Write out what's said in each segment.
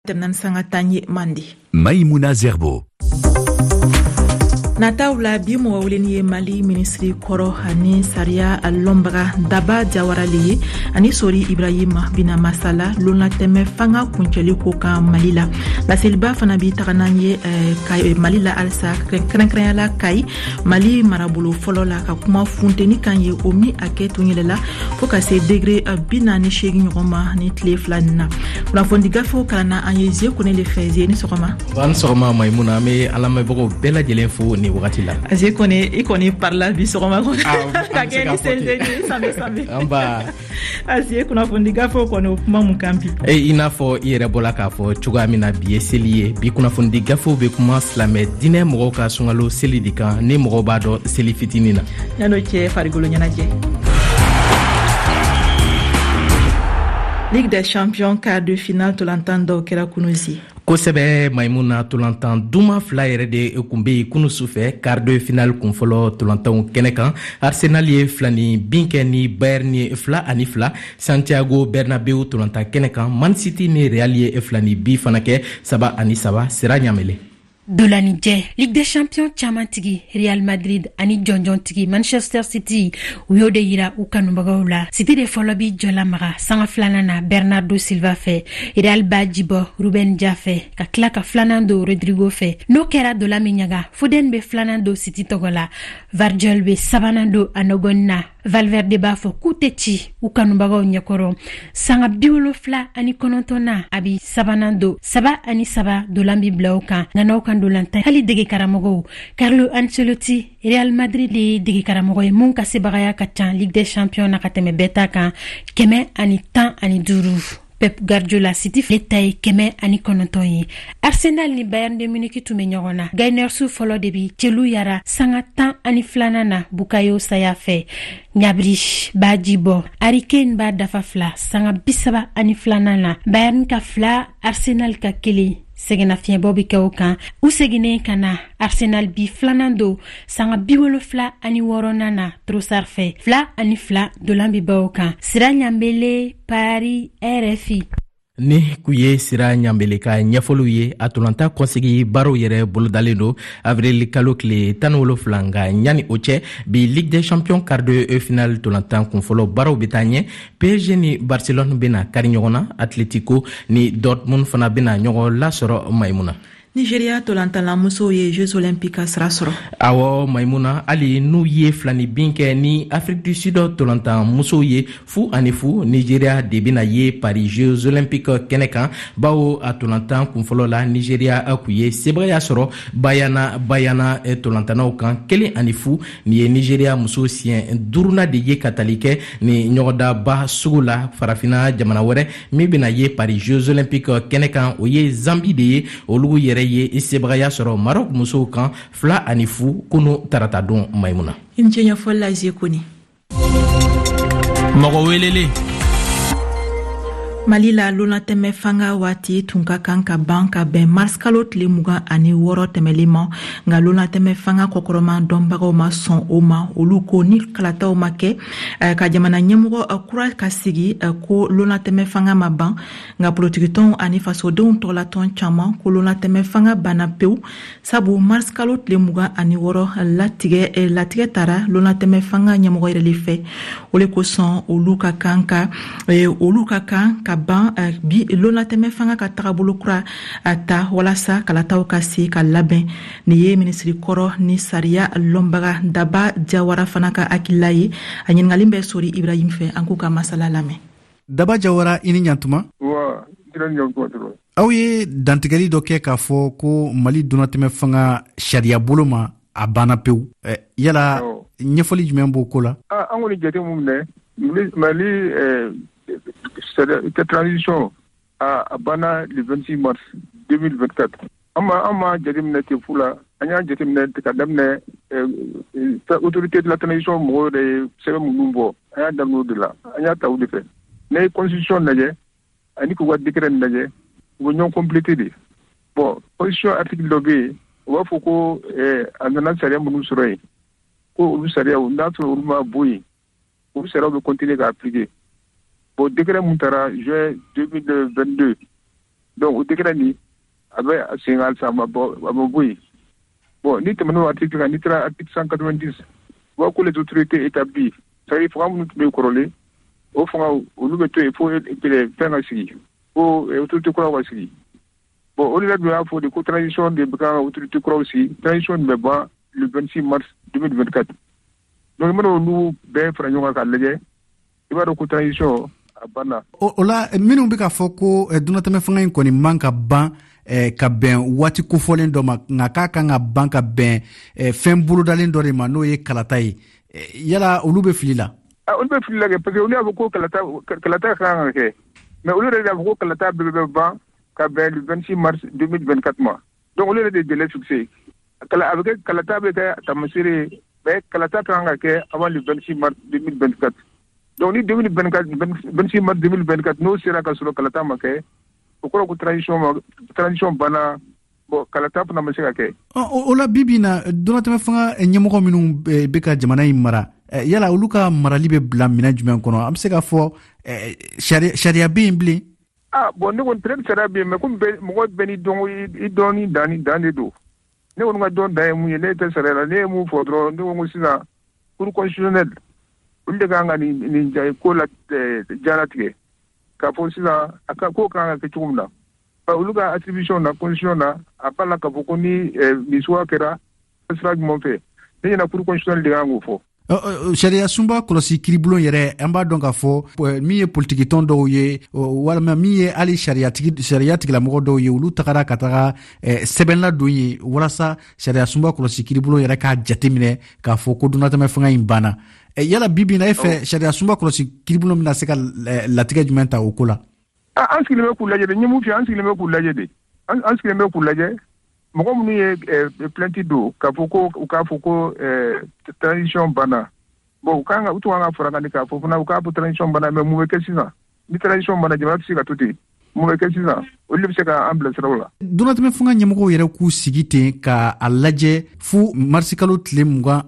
Temnan Sangatanye Mandi. Maïmouna Zerbo. Natawla bi mawleni Mali ministri koro hani Saria Lombaga Daba Jawarali ani sori Ibrahima bina masala lona teme fanga kuncheli ko kan Malila la selba fana bi tagananye kay Malila alsa kren la kay Mali marabulu folo la ka kuma funteni kanye omi aketu nyelela fo ka se degré bina ni shegi ngoma ni tle flanna la fondi gafo kana anyeze ko ne le feze ni sokoma ban sokoma Maïmouna me alama boko bela jelen fo ni wakati la je connais par la vie sur ma kageni sendeni sambe amba asie kuna fundiga fo kono kuma mukampi ina fo ire bola ka fo chuga mina biye seliye bi kuna fundiga fo be kuma slame dine mo ka sungalo selidika ni mo ba do selifitinina nano che farigolo nyana je Ligue des Champions quart de finale tolantando kera kunuzi kosɛbɛ Maïmouna tolantan duma fila yɛrɛ de kunbe kunu sufɛ quart de finale kunfɔlɔ tolantanw kɛnɛ kan Arsenal ye filani bin kɛ ni Bayern ye 2-2 Santiago Bernabeu tolantan kɛnɛ kan Man City ni Real ye filani bi fana kɛ 3-3 sera ɲamele Dolanije Ligue des Champions chamantigi Real Madrid ani jonjontigi Manchester City uyode yira ukanubagaula City de folobi jola maga sanga flanana Bernardo Silva fe Real Bajibo Ruben Jaffe ka klaka flanando Rodrigo fe no kera dola minyaga Foden be flanando City togola Vardiol be sabanando anogonna Valverde bafo kutechi ukanubagaw nyakoro sanga biwolo fla ani konontona abi sabanando saba ani saba dolambi blauka ngana dolanta hali dege karamogo Carlo Ancelotti Real Madrid le dege karamogo e mun kase bagaya kachan Ligue des Champions na kateme beta kan keme ani tan ani duru Pep Guardiola City letay keme ani konontoyi Arsenal ni Bayern de Munich tume nyogona Gainersu folo debi chelu yara sanga tan ani flanana Bukayo Sayafe Nyabrish Bajibo Hurricane ba dafa fla sanga bisaba ani flanana Bayern ka fla Arsenal ka kili segena fien bobi kaukan u segine kana Arsenal bi flanando sanga biwolo fla ani woronana Trossard fe fla ani fla dolambi baukan sira nyambele Paris RFI ni kuye sira ɲambele ka ɲɛfɔliw ye Atalanta kɔnsegi baro yɛrɛ bolodalen do avril kalo tile 17 nga ɲani o cɛ bi Ligue des Champions quart de finale tolantan kunfɔlɔ baraw bɛ taa ɲɛ PSG ni Barcelone bena kari ɲɔgɔn na Atletico ni Dortmund fana bena ɲɔgɔn lasɔrɔ Maïmouna Nigeria tolantala muso ye Jeux Olympiques sera sɔrɔ awɔ Maïmouna ali n'u ye filani bin kɛ ni Afrique du Sud tolantan muso ye fu ani fu Nigeria de bena ye Paris Jeux Olympiques kɛnɛ kan bawo a tolantan kunfɔlɔ la Nigeria ku ye sebagaya sɔrɔ bayana tolantanaw kan 1-0 ni ye Nigeria muso siɲɛ 5 de ye ka tali kɛ ni ɲɔgɔndaba sugu la farafina jamana wɛrɛ min bena ye Paris Jeux Olympiques kɛnɛ kan o ye Zambi de ye olugu yɛrɛ ye sebagaya sɔrɔ Maroc musow kan 2-0 kunu tarata don Maïmouna imjenya folla jekoni mɔgɔ welele Mali la lona tɛmɛ fanga waati tun ka kan ka ban ka bɛn mars kalo tile 26 tɛmɛli ma nka lona tɛmɛ fanga kɔkɔrɔma dɔnbagaw ma sɔn o ma olu ko ni kalataw ma kɛ ka jamana ɲɛmɔgɔ kura ka sigi ko lona tɛmɛ fanga ma ban nka politigitɔnw ani fasodenw tɔgɔlatɔn caman ko lona tɛmɛ fanga banna pewu sabu mars kalo tile 26 latigɛ tara lona tɛmɛ fanga ɲɛmɔgɔ yɛrɛ le fɛ o le kosɔn olu ka kan ka ban bi lona tɛmɛ fanga ka tagabolo kura ta walasa kalataw ka se ka labɛn ni ye ministri kɔrɔ ni Saria Lombaga Daba Jawara fana ka hakilila ye a ɲininkali bɛ sori Ibrahim fɛ an k'u ka masala lamɛn Daba Jawara i ni ɲantuma aw ye dantigɛli dɔ kɛ k'a fɔ ko Mali donatɛmɛ fanga sariya bolo ma a banna pewu yala ɲɛfɔli jumɛn b'o ko la an kɔni jate mun minɛ Mali cette transition a banna le 26 mars 2024. Ama jateminɛ te fula an y'a jateminɛ ka daminɛ autorité de la transition mɔgɔw de sɛbɛn minnu bɔ an y'a daminɛ o de la an y'a ta o de fɛ ne ye constitution lajɛ ani k'u ka décret lajɛ u bɛ ɲɔgɔn complété de bon constitution article dɔ bɛ yen u b'a fɔ ko a nana sariya minnu sɔrɔ yen ko olu sariyaw n'a sɔrɔ olu ma bɔ yen olu sariyaw bɛ continuer k'a appliquer bon décret mun taara juin 2022 donc o décret ni abe singal sama boy bon ni temano article ni tra article 190 wa ko les autorités établies ça il faut nous be corolé au fond au nous beto il faut que faire ainsi au autorité ko aussi bon au lieu de avoir des contradictions de autorité ko aussi transition de ba le 26 mars 2024 donc nous be franyo ka leje iba do contradiction abana ola minnu bɛ k'a fɔ ko dunatɛmɛ fanga in kɔni man ka ban ka bɛn waati kofɔlen dɔ ma nka k'a kan ka ban ka bɛn fɛn bolodalen dɔ de ma n'o ye kalata ye yala olu bɛ fili la olu bɛ fili la kɛ parce que olu y'a fɔ ko kalata kan ka kɛ mais olu yɛrɛ y'a fɔ ko kalata bɛ ban ka bɛn le 26 mars 2024 ma donc olu yɛrɛ de délai fixé a bɛ kɛ kalata bɛ kɛ tamasere mais kalata kan ka kɛ avant le 26 mars 2024 donc ni 26 mars 2024 n'o sera ka sɔrɔ kalata ma kɛ o kɔrɔ ko transition bana bon kalata fana ma se ka kɛ o la bibi na donatɛmɛ fanga ɲɛmɔgɔ minnu bɛ ka jamana in mara yala olu ka marali bɛ bila minɛ jumɛn kɔnɔ an bɛ se ka fɔ sariya bɛ yen bilen bon ne kɔni peut-être sariya bɛ yen mais comme mɔgɔ bɛɛ ni dɔn i dɔn ni dan de don ne kɔni ka dɔn dan ye mun ye ne tɛ sariya la ne ye mun fɔ dɔrɔn ne ko sisan cour constitutionnelle olu de kan ka nin ko la jaratigɛ k'a fɔ sisan a ka ko kan ka kɛ cogo min na olu ka attribution na constitution na a b'a la k'a fɔ ko ni misuwa kɛra sira jumɛn fɛ ne ɲɛna cour constitutionnelle de kan k'o fɔ sariya sunba kɔlɔsi kiribulon yɛrɛ an b'a dɔn k'a fɔ min ye politiki tɔn dɔw ye walima min ye hali sariya tigilamɔgɔ dɔw ye olu tagara ka taga sɛbɛnla don ye walasa sariya sunba kɔlɔsi kiribulon yɛrɛ k'a jateminɛ k'a fɔ ko dunatɛmɛ fanga in banna yala bibi na e fɛ sariya sunba kɔlɔsi kiribulon bɛna se ka latigɛ jumɛn ta o ko la an sigilen bɛ k'u lajɛ de ɲɛmu fɛ an sigilen bɛ k'u lajɛ de an sigilen bɛ k'u lajɛ mɔgɔ minnu ye plainte don k'a fɔ ko u k'a fɔ ko transition banna bon u tun kan ka fara kan k'a fɔ fana u k'a fɔ transition banna mais mun bɛ kɛ sisan ni transition banna jamana tɛ se ka to ten mun bɛ kɛ sisan olu bɛ se ka an bila siraw la dunatɛmɛ fanga ɲɛmɔgɔw yɛrɛ k'u sigi ten ka a lajɛ fo marsikalo tile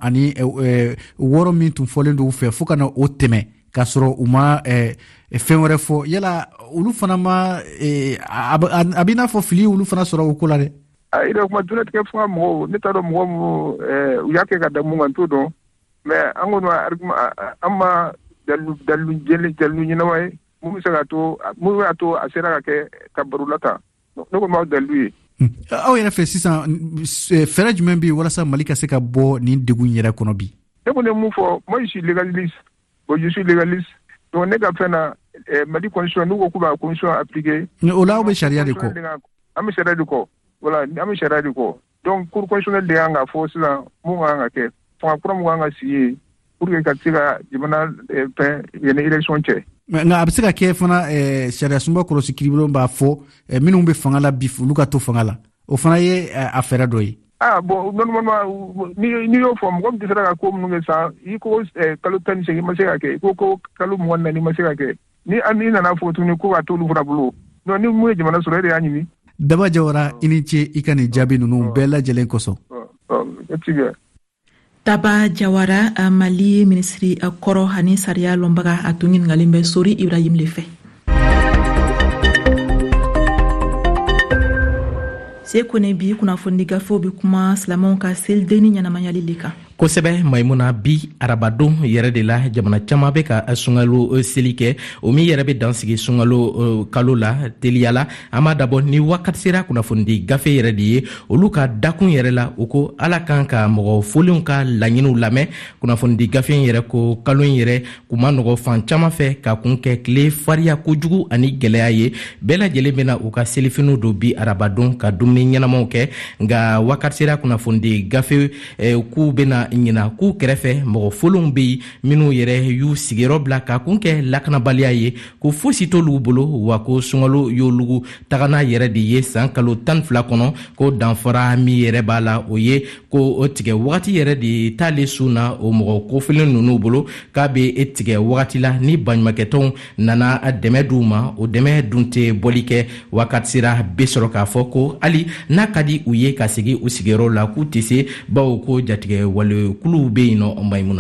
26 min tun fɔlen don u fɛ fo ka na o tɛmɛ k'a sɔrɔ u ma fɛn wɛrɛ fɔ yala olu fana ma a bɛ i n'a fɔ fili olu fana sɔrɔ o ko la dɛ ida kuma dunatɛmɛ fanga mɔgɔw ne t'a dɔn mɔgɔ min u y'a kɛ ka da mun kan t'o dɔn mais an kɔni an ma dalu ɲɛnama ye mun bɛ se ka to mun b'a to a sera ka kɛ ka baro la tan ne kɔni b'aw dalu ye aw yɛrɛ fɛ sisan fɛɛrɛ jumɛn bɛ yen walasa mali ka se ka bɔ nin degun yɛrɛ kɔnɔ bi ne kɔni ye mun fɔ moi je suis légaliste bon je suis légaliste donc ne ka fɛn na mali constitution n'u ko k'u b'a constitution appliquer o la aw bɛ sariya de kɔ an bɛ sariya de kɔ voilà an bɛ sariya de kɔ donc cour constitutionnelle de kan ka fɔ sisan mun kan ka kɛ fanga kura mun kan ka sigi yen pour que ka se ka jamana fɛn yanni élection cɛ nka a bɛ se ka kɛ fana sariya sunba kɔlɔsi kiribulon b'a fɔ minnu bɛ fanga la bi olu ka to fanga la o fana ye a fɛɛrɛ dɔ ye bon normalement n'i y'o fɔ mɔgɔ min tɛ se ka ko minnu kɛ san i ko kalo 18 ma se ka kɛ i ko kalo 24 ma se ka kɛ ni nana fɔ tuguni ko ka t'olu fana bolo non ni mun ye jamana sɔrɔ e de y'a ɲini Daba Jawara i ni ce i ka nin jaabi ninnu bɛɛ lajɛlen kosɔn Daba Jawara Mali ministri kɔrɔ ani sariya lɔnbaga a tun ɲininkalen bɛ Sori Ibrahim le fɛ se kone bi kunnafoni gafew bi kuma silamɛw ka selidenni ɲɛnamayali le kan kosɛbɛ Maimuna bi arabadon yɛrɛ de la jamana caman bɛ ka sunkalo seli kɛ o min yɛrɛ bɛ dansigi sunkalo kalo la teliya la an b'a dabɔ ni wakati sera kunnafonidi gafe yɛrɛ de ye olu ka dakun yɛrɛ la u ko ala kan ka mɔgɔ folenw ka laɲiniw lamɛn kunnafonidi gafe yɛrɛ ko kalo in yɛrɛ kun ma nɔgɔ fan caman fɛ ka kun kɛ tile fariya kojugu ani gɛlɛya ye bɛɛ lajɛlen bɛna u ka selifiniw don bi arabadon ka dumuni ɲɛnamaw kɛ nka wakati sera kunnafonidi gafe k'u bɛna ɲina k'u kɛrɛfɛ mɔgɔ folenw bɛ yen minnu yɛrɛ y'u sigiyɔrɔ bila ka kun kɛ lakanabaliya ye ko fosi t'olu bolo wa ko sunkalo y'olugu tagana yɛrɛ de ye san kalo 12 kɔnɔ ko danfara min yɛrɛ b'a la o ye ko o tigɛ wagati yɛrɛ de t'ale sun na o mɔgɔ kofilen ninnu bolo k'a bɛ e tigɛ wagati la ni baɲumankɛtɔnw nana dɛmɛ d'u ma o dɛmɛ dun tɛ bɔli kɛ wakati sera bɛ sɔrɔ k'a fɔ ko hali n'a ka di u ye ka segin u sigiyɔrɔ la k'u tɛ se bawo ko jatigɛ wale kuluw bɛ yen nɔ Maimuna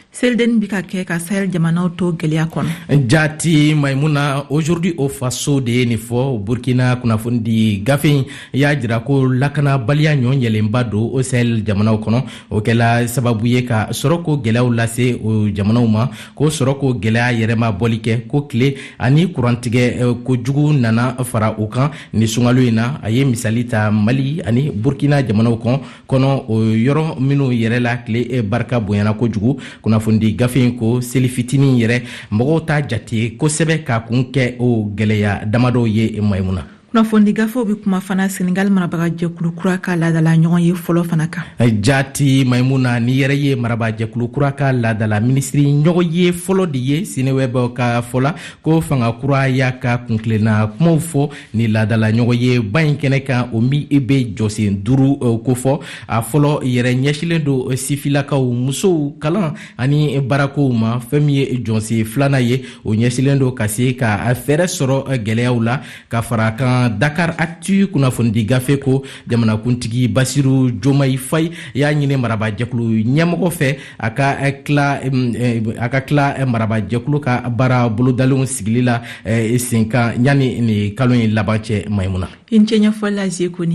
Selden bikake ka Sahel jamanaw to gɛlɛya kɔnɔ. Jati Maimouna, aujourd'hui au Faso de Nifo, Burkina kunafundi gafe ya jira ko lakana baliya ɲɔgɔn yɛlɛnba don o Sahel jamanaw kɔnɔ. O kɛla sababu ye ka sɔrɔ ko gɛlɛyaw lase o jamanaw ma, ko sɔrɔ ko gɛlɛya yɛrɛma bɔli kɛ, ko tile ani kurantigɛ kojugu nana fara o kan ni sunkalo in na. A ye misali ta Mali ani Burkina jamanaw kɔnɔ o yɔrɔ minnu yɛrɛ la tile barika bonyana kojugu. Kunafundi gafe ko seli fitinin yɛrɛ mɔgɔw ta jate kosɛbɛ ka kun kɛ o gɛlɛya damadɔ ye Maimouna. Kunnafoni gafew bɛ kuma fana Senegal marabaga jɛkulu kura ka laadala ɲɔgɔn ye fɔlɔ fana kan. Jati Maimouna, ni yɛrɛ ye marabaga jɛkulu kura ka laadala minisiri ɲɔgɔn ye fɔlɔ de ye. Seneweb ka fɔla ko fanga kura y'a ka kuntilenna kumaw fɔ ni laadala ɲɔgɔn ye ba in kɛnɛ kan. O min bɛ jɔsen 5 ko fɔ. A fɔlɔ yɛrɛ ɲɛsilen don sifilakaw, musow, kalan ani barakow ma. Fɛn min ye jɔsen 2nan ye, o ɲɛsilen don ka se ka fɛɛrɛ sɔrɔ gɛlɛyaw la ka fara kan. Dakar Actu kunnafoni gafe ko jamanakuntigi Basiru Diomaye Faye y'a ɲini marabajɛkulu ɲɛmɔgɔ fɛ a ka tila marabajɛkulu ka baara bolodalenw sigili la sen kan yanni ni kalo in laban cɛ. Maimouna. I ni ce ɲɛfɔli la Zekoni.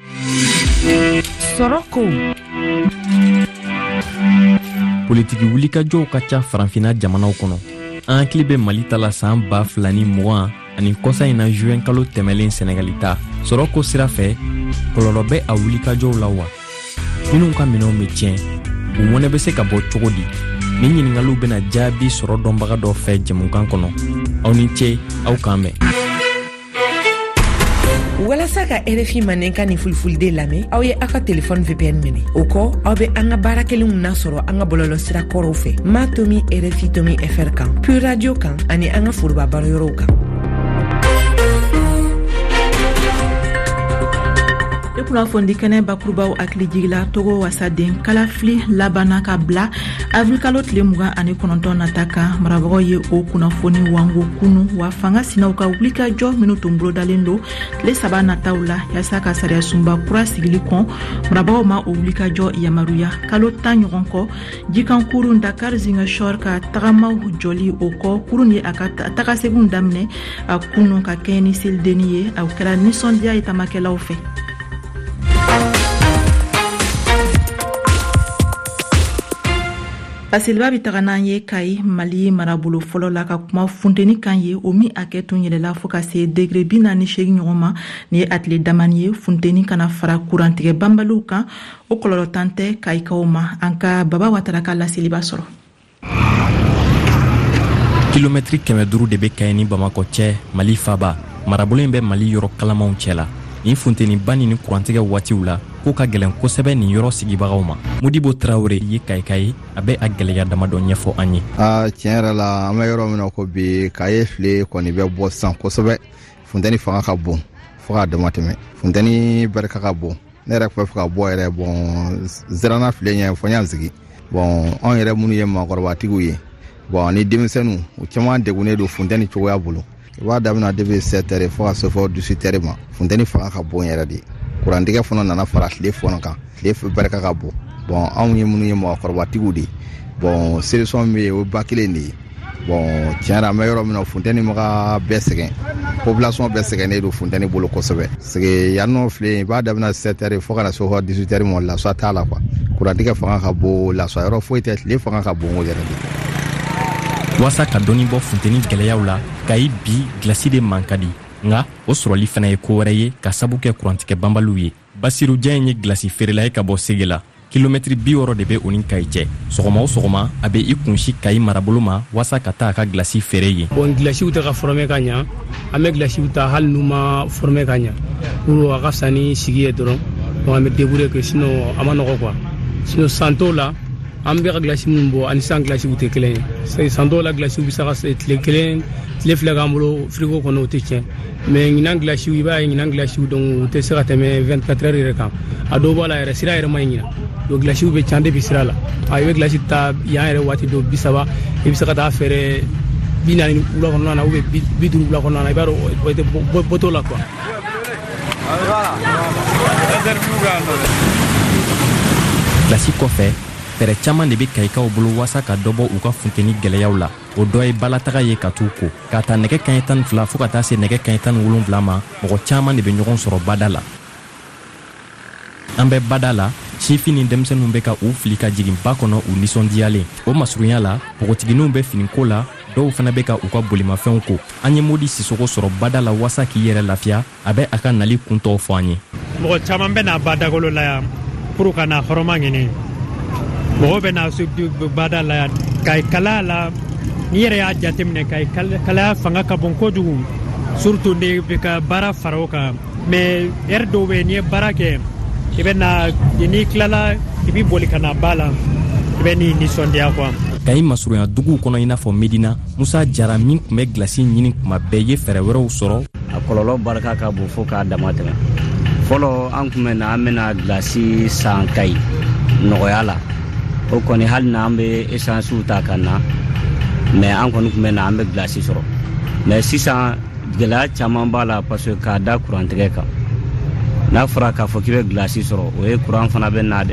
Soroko. Politiki wulikajɔw ka ca Faranfina jamanaw kɔnɔ. An hakili bɛ Mali ta la san 2020 ani kɔsa in na juin kalo tɛmɛlen Senegali ta. Sɔrɔ ko sira fɛ kɔlɔlɔ bɛ a wulikajɔw la wa? Minnu ka minɛnw bɛ tiɲɛ, u mɔnɛ bɛ se ka bɔ cogo di? Ni ɲininkaliw bɛna jaabi sɔrɔ dɔnbaga dɔ fɛ jɛmukan kɔnɔ. Aw ni ce, aw k'an mɛn. walasa ka RFI manenka ni fulfulde lamɛn aw ye aw ka telefɔni VPN minɛ. O kɔ aw bɛ an ka baara kelenw nasɔrɔ an ka bɔlɔlɔsira kɔrɔw fɛ. Ma Tomi RFI Tomi FR kan, Pure Radio kan ani an ka foroba baarayɔrɔw kan. Kunnafoni kɛnɛ bakurubaw hakili jigila Togo wasaden kalafili labana ka bila avril kalo tile 29 nata kan. Marabagaw ye o kunnafoni wango kunu wa fanga sinaw ka wulikajɔ minnu tun bolodalen don tile 3 nataw la yasa ka sariya sunba kura sigili kɔn. Marabagaw ma o wulikajɔ yamaruya kalo 10 ɲɔgɔn kɔ. Jikan kurun Dakar Ziguinchor ka tagamaw jɔli o kɔ. Kurun ye a ka tagaseginw daminɛ a kunu ka kɛɲɛ ni selidenni ye. A kɛra nisɔndiya ye tamakɛlaw fɛ. Basilba bi taga n'an ye Kayi Mali marabolo fɔlɔ la ka kuma funteni kan ye o min a kɛ tun yɛlɛla fo ka se degré 48 ɲɔgɔn ma. Ni ye a tile damani ye funteni kana fara kurantigɛ banbaliw kan. O kɔlɔlɔ tan tɛ Kayikaw ma. An ka Baba Watara ka laseli b'a sɔrɔ. Kilomètre 500 de bɛ Kayi ni Bamakɔ cɛ Mali faba. Marabolo in bɛ Mali yɔrɔ kalamaw cɛ la. Ni funteni ba ni kurantigɛ waatiw la ko ka gɛlɛn kosɛbɛ nin yɔrɔ sigibagaw ma. Modibo Traoré ye Kayikayi a bɛ a gɛlɛya damadɔ ɲɛfɔ an ye. Tiɲɛ yɛrɛ la an bɛ yɔrɔ min na ko bi Kayi file kɔni bɛ bɔ san kosɛbɛ. Funteni fanga ka bon fo ka dama tɛmɛ. Funteni barika ka bon. Ne yɛrɛ tun bɛ fɛ ka bɔ yɛrɛ zirana file ɲɛ fɔ n y'a sigi. Anw yɛrɛ minnu ye maakɔrɔbatigiw ye. Ni denmisɛnninw u caman degunnen don funteni cogoya bolo. I b'a daminɛ depuis 7 heures fo ka se fɔ 18 heures ma. Funteni fanga ka bon yɛrɛ de. Kurantigɛ fana nana fara tile fana kan. Tile barika ka bon. Anw ye minnu ye mɔgɔkɔrɔbatigiw de ye. Solution bɛ yen o ba kelen de ye. Tiɲɛ yɛrɛ an bɛ yɔrɔ min na funteni ma ka bɛɛ sɛgɛn. Population bɛɛ sɛgɛnnen don funteni bolo kosɛbɛ. Sege yan nɔ filɛ i b'a daminɛ 7 heures fo ka na se fɔ 18 heures ma lasɔ t'a la quoi. Kurantigɛ fanga ka bon lasɔ yɔrɔ foyi tɛ tile fanga ka bon o yɛrɛ de. Wasa ka dɔnni bɔ funteni gɛlɛyaw la Kayi bi glasi de man ka di. Nga o sɔrɔli fana ye ko wɛrɛ ye ka sabu kɛ kurantigɛ banbaliw ye. Basiru Dieng ye glasi feerela ye ka bɔ Sege la. Kilomètre 60 de bɛ o ni Kayi cɛ. Sɔgɔma o sɔgɔma a bɛ i kunsi Kayi marabolo ma wasa ka taa a ka glasi feere ye. Glasiw tɛ ka former ka ɲa. An bɛ glasiw ta hali n'u ma former ka ɲa. Pour a ka fisa ni sigi ye dɔrɔn. An bɛ débrouiller que sinon a ma nɔgɔ quoi. Sinon san t'o la an bɛ ka glasi min bɔ ani san glasiw tɛ kelen ye. San dɔw la glasiw bɛ se ka se tile kelen tile fila k'an bolo frigo kɔnɔ o tɛ tiɲɛ. Mais ɲinan glasiw i b'a ye ɲinan glasiw donc u tɛ se ka tɛmɛ 24 heures yɛrɛ kan. A dɔw b'a la yɛrɛ sira yɛrɛ ma ɲi ɲina. Donc glasiw bɛ can depuis sira la. I bɛ glasi ta yan yɛrɛ waati dɔ 30 i bɛ se ka taa feere 40 wula kɔnɔna na ou bien 50 wula kɔnɔna na i b'a dɔn o tɛ bɔtɔ la quoi. Glasi kɔfɛ fɛɛrɛ caaman de be kayikaw bolo waasa ka dɔbɔ u ka funteni gwɛlɛyaw la. O dɔ ye balataga ye ka t'u ko k'a ta nɛgɛ kaɲɛ 12 fo ka taa se nɛgɛ kaɲɛ 17 ma. Mɔgɔ caaman de be ɲɔgɔn sɔrɔ bada la. An bɛ bada la, sifin ni denmisɛnninw be ka u fili ka jigin ba kɔnɔ u nisɔndiyalen. O masurunya la, bogotigininw be finiko la, dɔw fana be ka u ka bolimafɛnw ko. An ye Modi Sisoko sɔrɔ bada la waasa k'i yɛrɛ lafiya, a bɛ a ka nali kuntɔw fɔ an ye. Mɔgɔ caaman bɛ na badagolo la yan pour ka na hɔrɔma ɲini. Mɔgɔ bɛ na bada la yan ka kalaya la. Ni yɛrɛ y'a jateminɛ ka kalaya fanga ka bon kojugu, surtout ne bɛ ka baara fara o kan. Mais heure dɔw bɛ n'i ye baara kɛ, i bɛ na n'i tilala i b'i boli ka na ba la, i bɛ n'i nisɔndiya quoi. Kayi masurunya duguw kɔnɔ i n'a fɔ Medina, Musa Jara min tun bɛ gilasi ɲini tuma bɛɛ ye fɛɛrɛ wɛrɛw sɔrɔ. A kɔlɔlɔ barika ka bon fo k'a dama tɛmɛ. Fɔlɔ an tun bɛ na an bɛna gilasi san Kayi nɔgɔya la. O kɔni hali n'an bɛ esansiw ta ka na, mais an kɔni tun bɛ na an bɛ gilasi sɔrɔ. Mais sisan gɛlɛya caman b'a la parce que k'a da kurantigɛ kan. N'a fɔra k'a fɔ k'i bɛ gilasi sɔrɔ, o ye kuran fana bɛ na dɛ.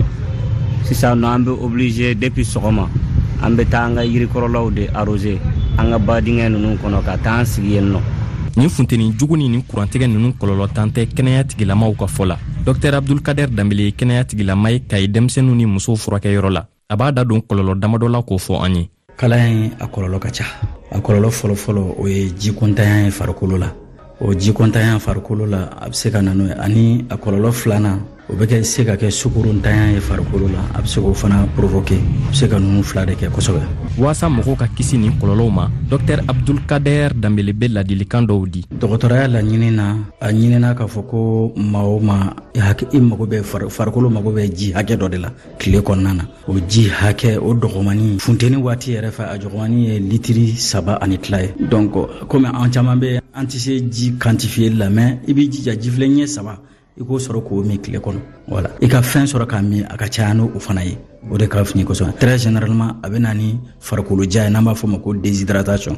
Sisan nɔ an bɛ obligé depuis sɔgɔma an bɛ taa an ka yirikɔrɔlaw de arroser an ka badingɛ ninnu kɔnɔ ka taa an sigi yen nɔ. Nin funteni jugu ni nin kurantigɛ ninnu kɔlɔlɔ tan tɛ kɛnɛya tigilamaw ka fɔ la. Dr Abdulkader Dambele ye kɛnɛya tigilama ye Kayi denmisɛnninw ni musow furakɛyɔrɔ la. A b'a da don kɔlɔlɔ damadɔ la k'o fɔ an ye. Kalan a kɔlɔlɔ ka ca. A kɔlɔlɔ fɔlɔfɔlɔ o ye jikontanya ye farikolo la. O jikontanya farikolo la a bɛ se ka na n'o ye, ani a kɔlɔlɔ filanan o bɛ se ka kɛ sukuruntanya ye farikolo la, a bɛ se k'o fana provoquer, a bɛ se ka ninnu fila de kɛ kosɛbɛ. Waasa mɔgɔw ka kisi nin kɔlɔlɔw ma, Dr Abdulkader Dambele bɛ ladilikan dɔw di. Dɔgɔtɔrɔya laɲini na a ɲinina k'a fɔ ko maa o maa i mago bɛ farikolo mago bɛ ji hakɛ dɔ de la tile kɔnɔna na. O ji hakɛ o dɔgɔmani funteni waati yɛrɛ fɛ a dɔgɔmani ye litiri 3 ani tila ye. Donc komi an caman bɛ an tɛ se ji quantifier la, mais i b'i jija jifilen ɲɛ 3 i k'o sɔrɔ k'o min tile kɔnɔ. Voilà, i ka fɛn sɔrɔ k'a min a ka caya n'o fana ye, o de ka fini kosɛbɛ. Très généralement a bɛ na ni farikolo ja ye n'an b'a fɔ ma ko déshydratation,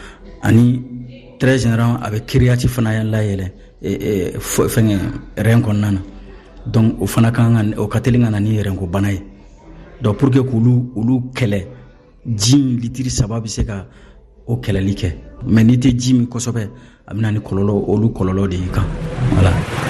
ani très généralement a bɛ créatine fana layɛlɛ fɛngɛ rein kɔnɔna na. Donc o fana o ka teli ka na ni rein ko bana ye. Donc pour que k'olu kɛlɛ, ji min litiri 3 bɛ se ka o kɛlɛli kɛ, mais n'i tɛ ji min kosɛbɛ a bɛ na ni kɔlɔlɔ, olu kɔlɔlɔ de y'i kan. Voilà.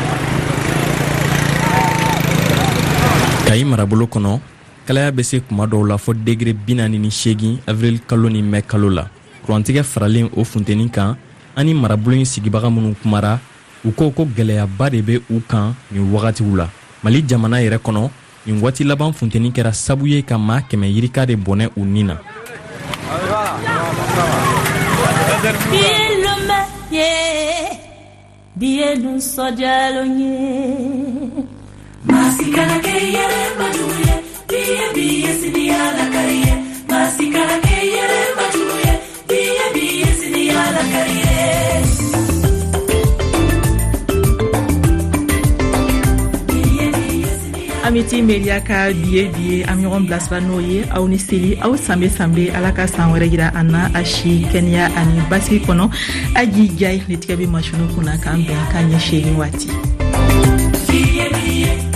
Kayi marabolo kɔnɔ, kalaya bɛ se kuma dɔw la fɔ degré 48 avril kalo ni mai kalo la. Kurantigɛ faralen o funteni kan, ani marabolo in sigibaga minnu kumara, u ko gɛlɛyaba de bɛ u kan nin wagatiw la. Mali jamana yɛrɛ kɔnɔ, nin waati laban funteni kɛra sabu ye ka maa 100 yirika de bɔnɛ u nin na. Masikana ke yere majuye, biye siniyala kariye. Masikana ke yere majuye, biye siniyala kariye. Amiti Media ka biye am ɲɔgɔn bilasira n'o ye aw ni seli aw sanbe ala ka san wɛrɛ jira an na a si kɛnɛya ani basigi kɔnɔ. Aji Jai le tigɛ bɛ masinu kunna k'an bɛn k'a ɲɛ 8 waati.